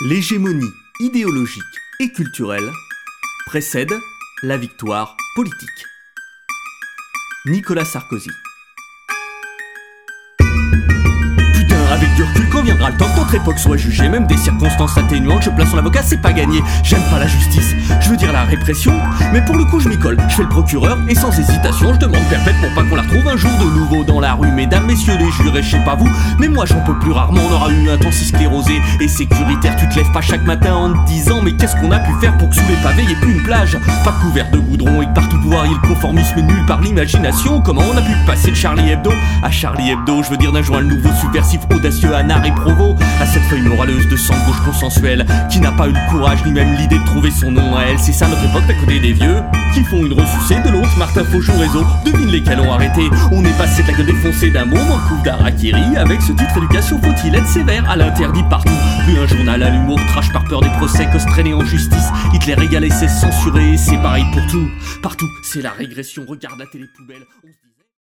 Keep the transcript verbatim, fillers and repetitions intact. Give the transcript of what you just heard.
L'hégémonie idéologique et culturelle précède la victoire politique. Nicolas Sarkozy. Avec du recul, quand viendra le temps que notre époque soit jugée, même des circonstances atténuantes, je place son avocat, c'est pas gagné. J'aime pas la justice, je veux dire la répression, mais pour le coup je m'y colle, je fais le procureur et sans hésitation je demande perpète pour pas qu'on la retrouve un jour de nouveau dans la rue. Mesdames, messieurs les jurés, je sais pas vous, mais moi j'en peux plus rarement. On aura eu un temps si sclérosé et sécuritaire, tu te lèves pas chaque matin en te disant mais qu'est-ce qu'on a pu faire pour que sous les pavés y ait plus une plage, pas couvert de goudron et que partout pouvoir y ait le conformisme nul par l'imagination. Comment on a pu passer de Charlie Hebdo à Charlie Hebdo, je veux dire d'un joint le nouveau subversif audacieux Anard et Provo, à cette feuille moraleuse de sang de gauche consensuelle qui n'a pas eu le courage ni même l'idée de trouver son nom à elle. C'est ça notre époque d'à côté des vieux qui font une ressucée de l'autre. Martin Fauchon réseau, devine lesquels ont arrêté. On est passé de la gueule défoncée d'un mot en coup d'Arakiri avec ce titre éducation, faut-il être sévère à l'interdit partout. Plus un journal à l'humour trash par peur des procès que se traîner en justice. Hitler égalé, c'est censuré, c'est pareil pour tout. Partout, c'est la régression, regarde la télé poubelle. On...